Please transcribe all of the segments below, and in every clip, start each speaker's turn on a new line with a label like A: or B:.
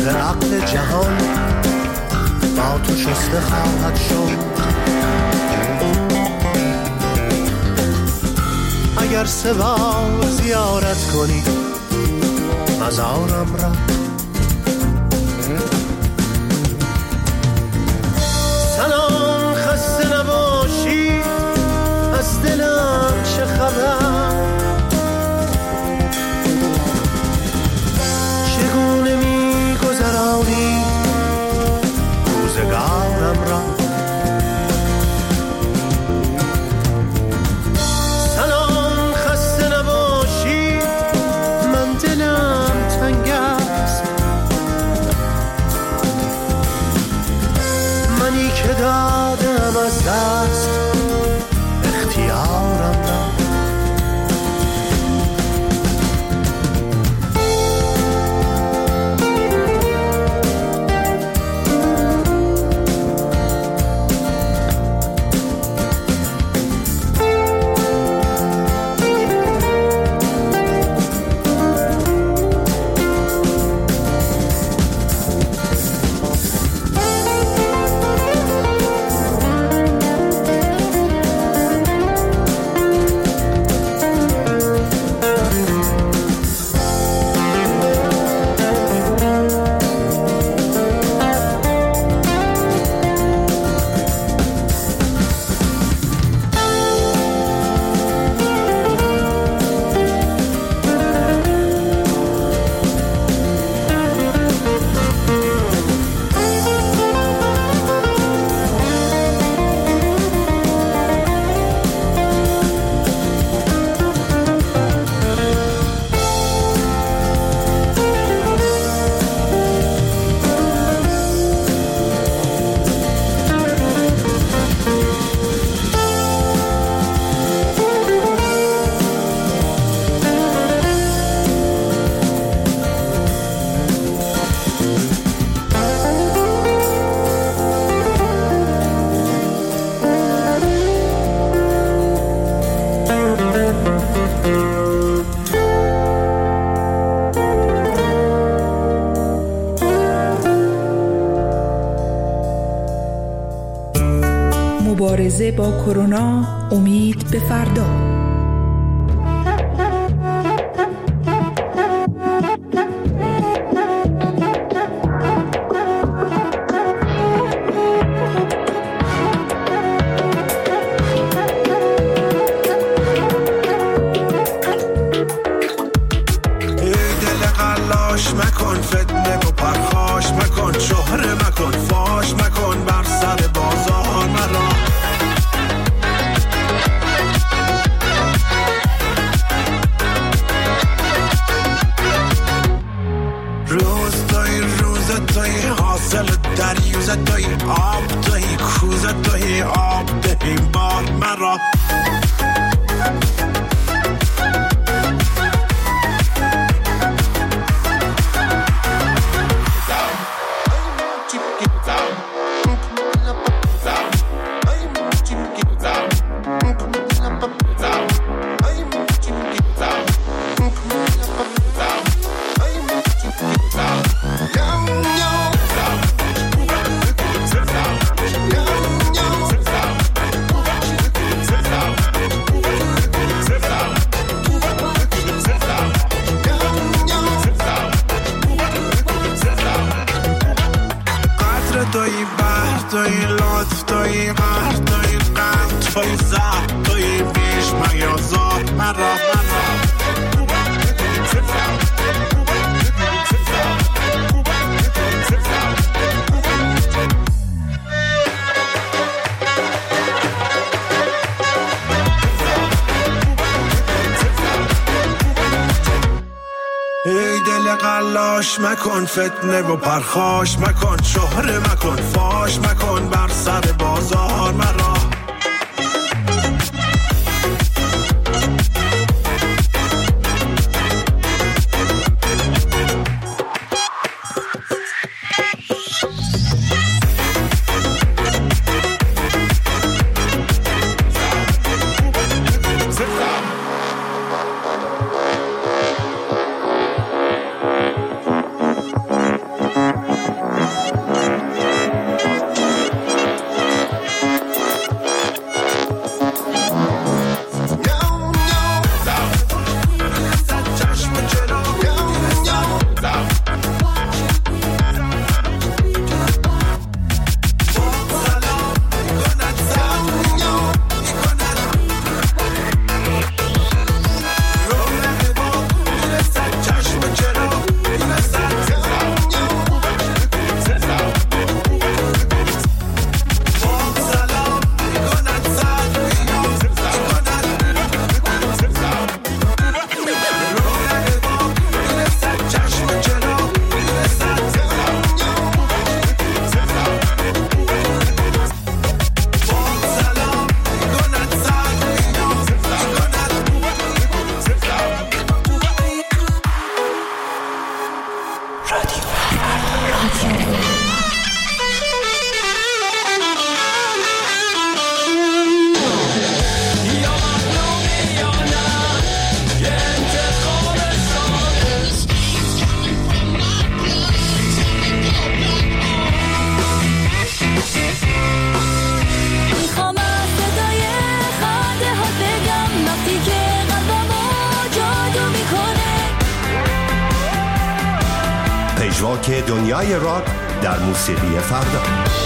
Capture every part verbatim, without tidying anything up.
A: نور عقل جهان با تو شسته خواهد شد. اگر سه بار زیارت کنی مزارم را، سلام خسته نباشی از دلم چه خبر، چگونه می گذرانی روزگارم را. سلام خسته نباشی من دلم تنگ است، منی که دادم از دست اختیارم را.
B: مبارزه با کرونا، امید به فردا.
C: مکن فتنه و پرخاش مکن، شهره مکن فاش مکن، بر سر بازار مرا. روز توی روز توی حاصل دریوز توی آب توی کوز توی آب دهی بار مرا. توی بحر توی لطف توی قهر توی غم توی زهر توی بیش میازار مرا مرا. ای دل قلاش مکن فتنه و پرخاش مکن، شهره مکن فاش مکن، بر سر بازار مرا.
D: که دنیای راک در موسیقی فردا.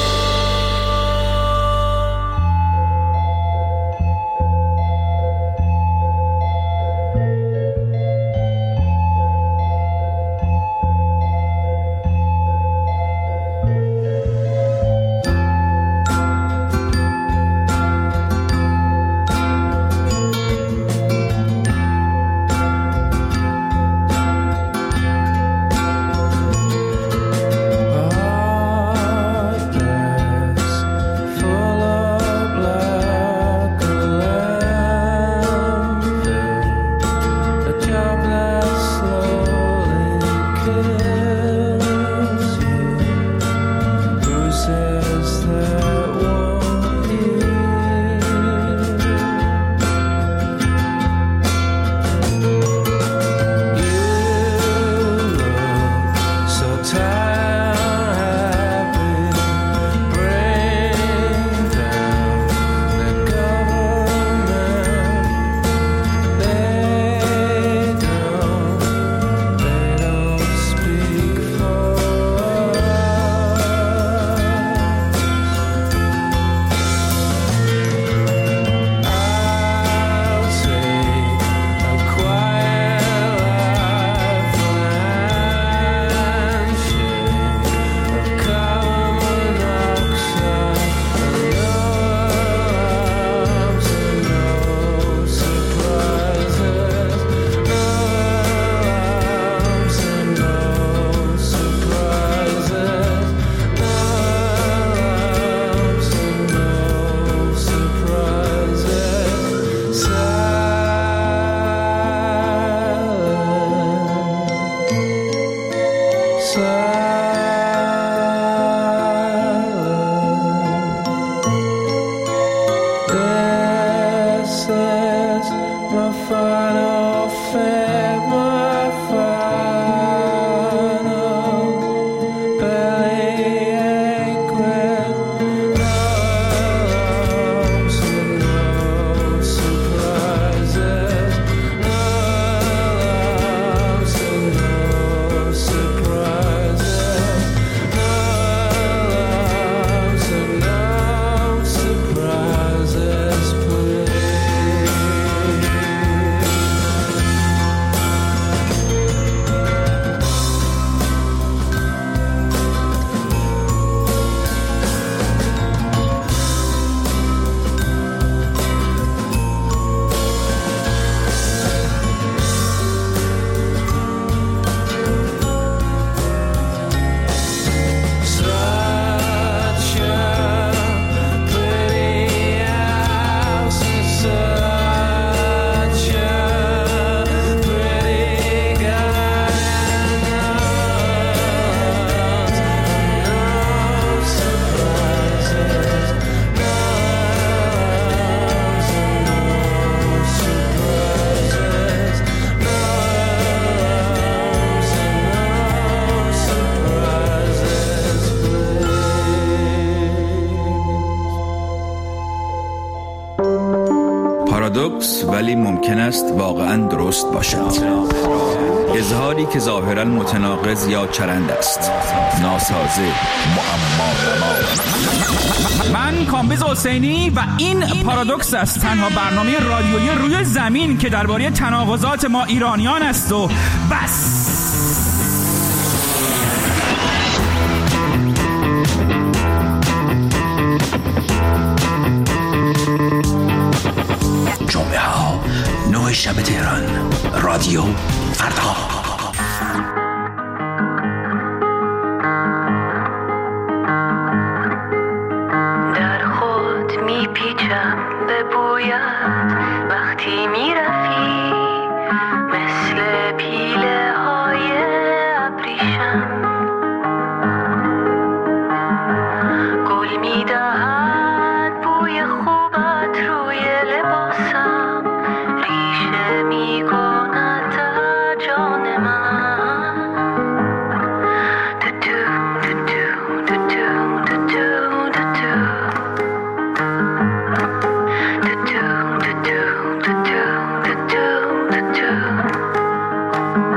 E: پارادوکس ولی ممکن است واقعاً درست باشد. اظهاری که ظاهراً متناقض یا چرند است. ناسازه، معما.
F: من کامبیز حسینی و این پارادوکس است، تنها برنامه رادیویی روی زمین که درباره تناقضات ما ایرانیان است و بس.
G: جمعه ها نه شب تهران، رادیو فردا.
H: در خود میپیچم به بویت وقتی میرفی، مثل پیله های ابریشم گل میدهد بوی خوبت روی لباسم، ریشه میکند در جان من. دو دو دو دو دو دو دو دو دو دو دو دو دو دو دو.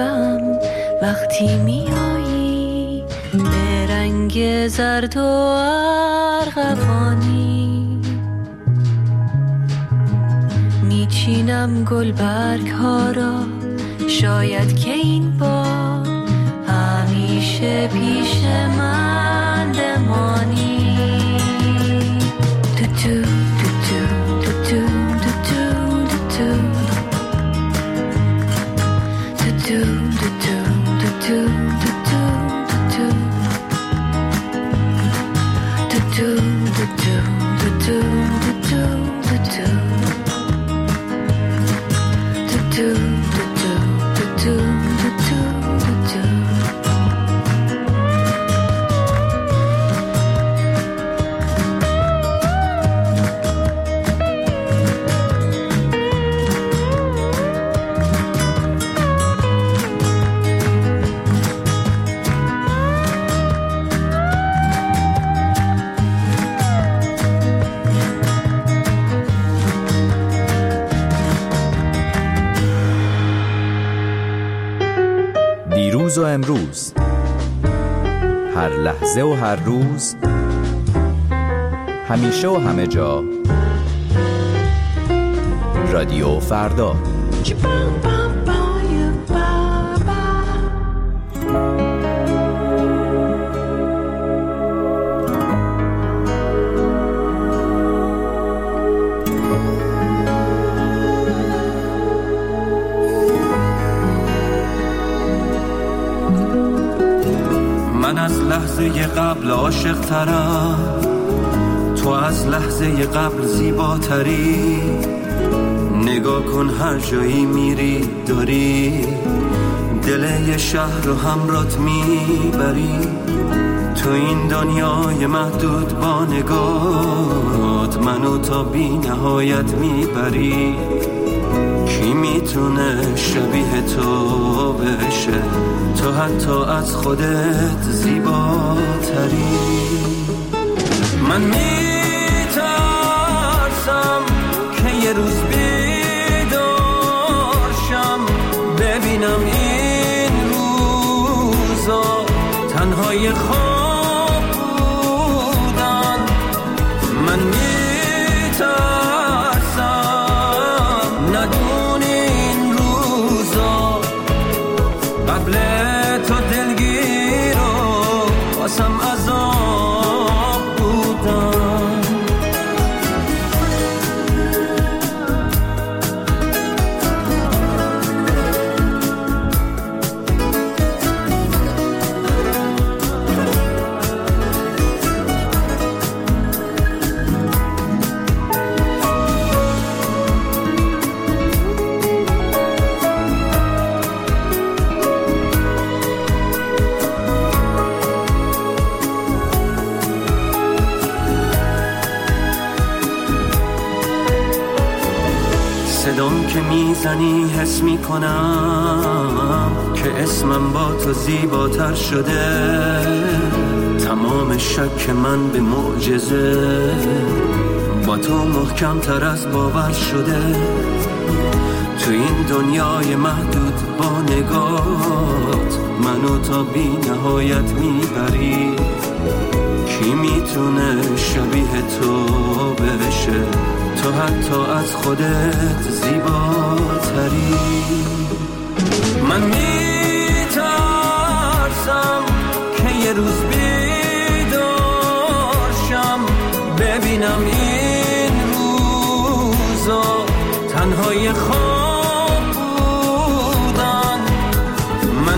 H: دلم وقتی میایی به رنگ زرد و ارغوانی، میچینم گلبرگ ها را شاید که این بار همیشه پیش من بمانی. تو تو تو تو تو تو تو تو
I: دیروز و امروز، هر لحظه و هر روز، همیشه و همه جا، رادیو فردا.
J: من از لحظه قبل عاشق ترم، تو از لحظه قبل زیباتری. نگاه کن هر جایی میری داری دل یه شهر رو همرات میبری. تو این دنیای محدود با نگاهت منو تا بی نهایت میبری. کی میتونه شبیه تو بشه؟ تو حتی از خودت زیباتری. من میترسم که یه روز بیدارشم ببینم این روزا تنهای خواب بودن. من میترسم ندونی این روزا قبل تو دلگیر و واسم عذاب بودن. صدام که میزنی حس میکنم که اسمم با تو زیباتر شده. تمام شک من به معجزه با تو محکم تر از باور شده. تو این دنیای محدود با نگاهت منو تا بی نهایت میبری. کی میتونه شبیه تو بشه؟ تو حتی از خودت زیباتری. من میترسم که یه روز بیدارشم ببینم این روزا تنهای خواب بودن. من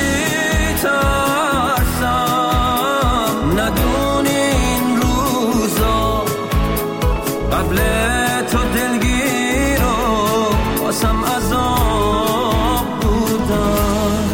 J: میترسم ندونی این روزا قبل تو دلگیر و واسم عذاب بودن.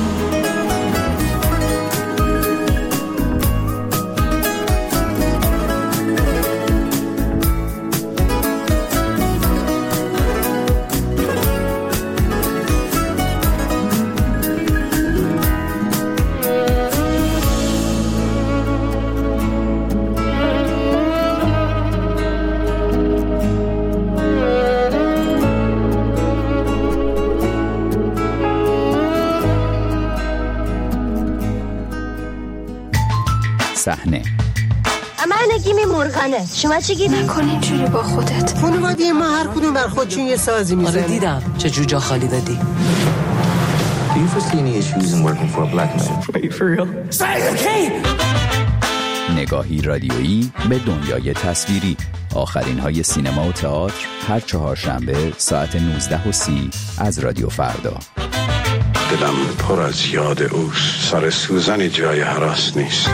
I: صحنه.
K: من نگیمی مرغانه، شما چی گیری؟
L: نکن اینجوری با خودت.
M: خانواده ما هر کدوم بر خودشون یه سازی میزنه.
N: آره دیدم چه جوجا خالی دادی.
O: Do you foresee any issues in working for a black man?
P: Wait, for real? Say the key!
I: نگاهی رادیویی به دنیای تصویری. آخرین های سینما و تئاتر هر چهارشنبه ساعت نوزده و سی از رادیو فردا.
Q: دلم پر از یاد اوست، سر سوزنی جای هراس نیست.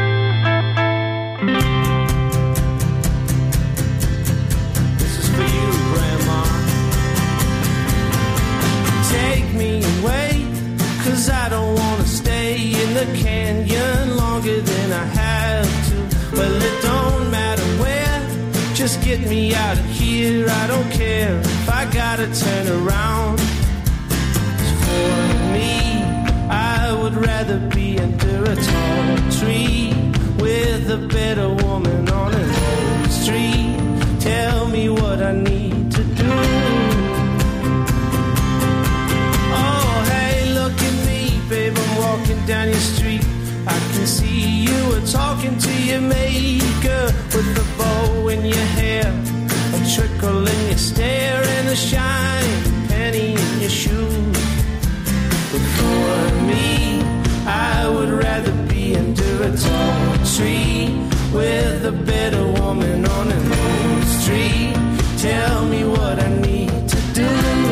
J: I don't wanna stay in the canyon longer than I have to. Well, it don't matter where, just get me out of here. I don't care if I gotta turn around. For me, I would rather be under a tall tree with a better woman on an old street. Tell me what I need to do. Babe, I'm walking down your street. I can see you are talking to your maker with a bow in your hair, a trickle in your stare, and a shining penny in your shoes. But for me, I would rather be under a tall tree with a better woman on an old street. Tell me what I need to do.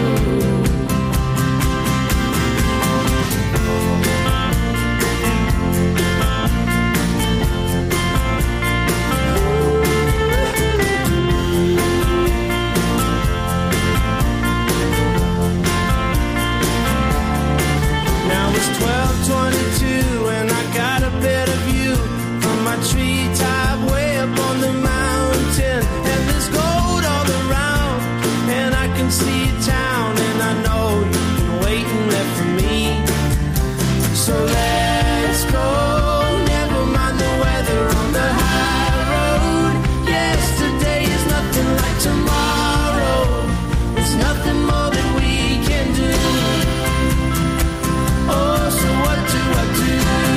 J: twelve twenty-two and I got a better view from my treetop way up on the mountain, and there's gold all around, and I can see town, and I know you've been waiting there for me. So let's go, never mind the weather on the high road. Yesterday is nothing like tomorrow. It's nothing more that we can do. Oh, so what do I do?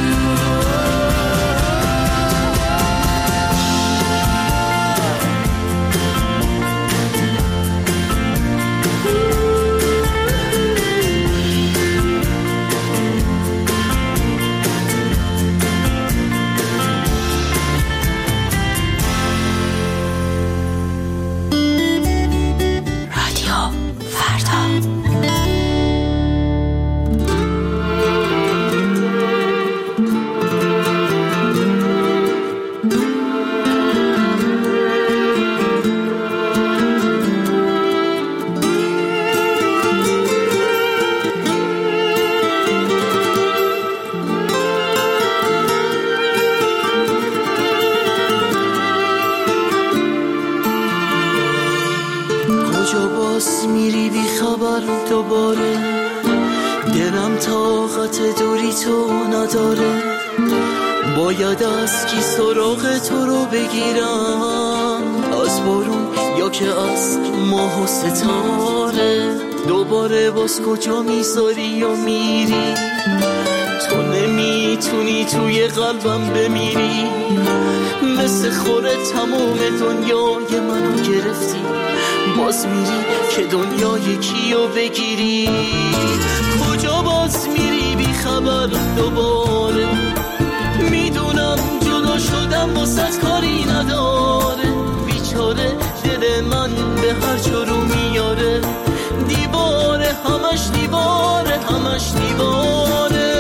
R: دوباره دلم طاقت دوری تو نداره، باید از کی سراغ تو رو بگیرم، از بارون یا که از ماه و ستاره. دوباره باز کجا میذاری و میری، تو نمیتونی توی قلبم بمیری، مثل خوره تمام دنیای منو گرفتی، باز میری که دنیای کیو بگیری. کجا باز میری بی خبر دوباره، میدونم جدا شدم واسه کاری نداره، بیچاره دل من به هر جا رو میاره، دیواره همش دیواره همش دیواره.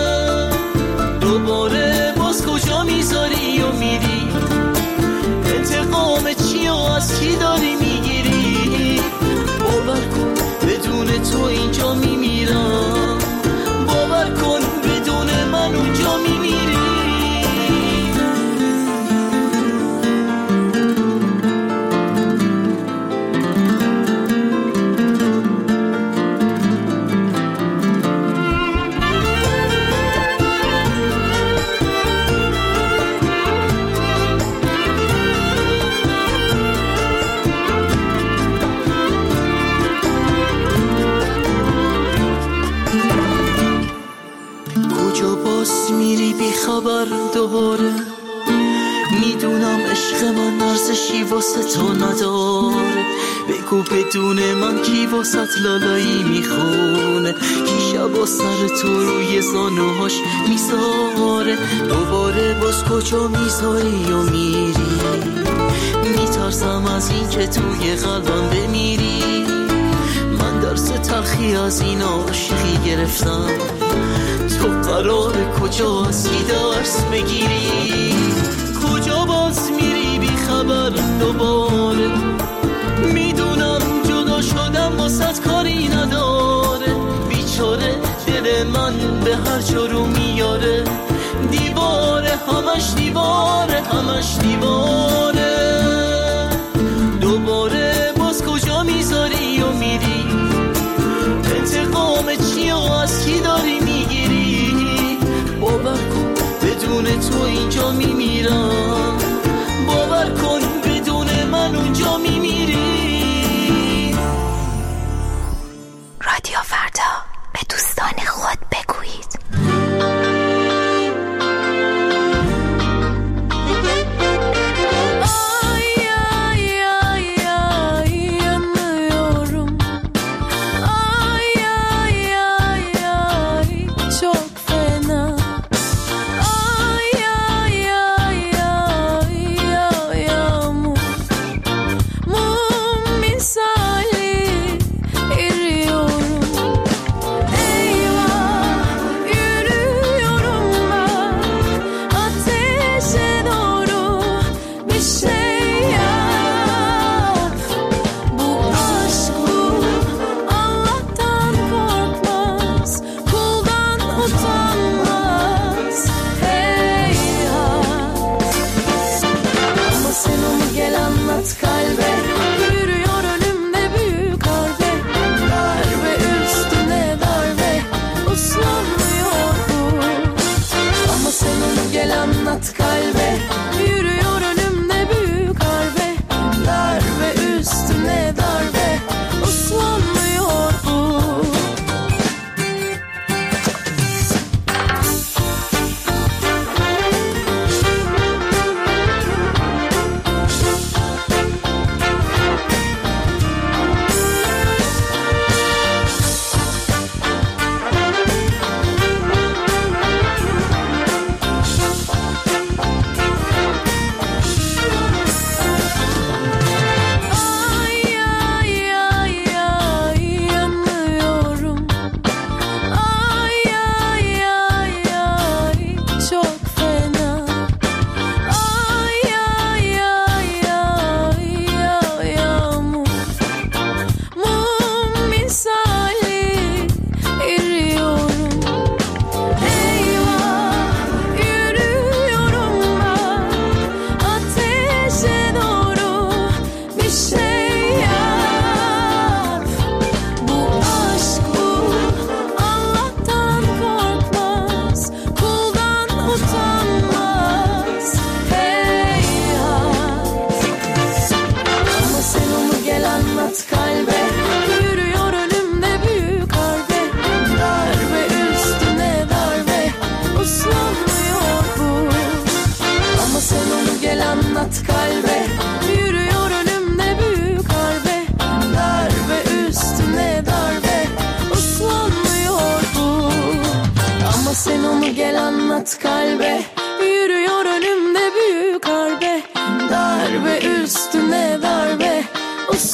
R: دوباره باز کجا میذاری و میری، انتقام چی و از کی داری میگیری، باور کن بدون تو اینجا میمیرم، باور کن بدون من اونجا میمیری. خبر دوباره میدونم عشق من ارزشی واسه تو نداره، بگو بدون من کی واسه لالایی میخونه، کی شبا سر تو روی زانوهاش میذاره، دوباره باز کجا میذاری و میری، میترسم از این که توی قلبم بمیری، من درس تلخی از این عاشقی گرفتم، تو قرار کجا هستی درس بگیری، کجا باز میری بی خبر دوباره، میدونم جدا شدم واسط کاری نداره، بیچاره دل من به هر جا رو میاره، دیواره همش دیواره همش دیواره، دوباره باز کجا میذاری و میری، انتقام چی و از کی داری میگیری، باور کن بدون تو اینجا میمیرم، باور کن بدون من اونجا میمیری.
L: رادیو فردا، به دوستان خود بگویید.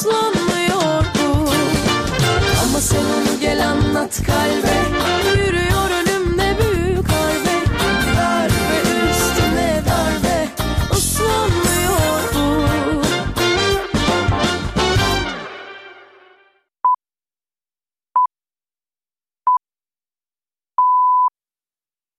S: Uslanmıyor bu, ama sen onu gel anlat kalbe. Yürü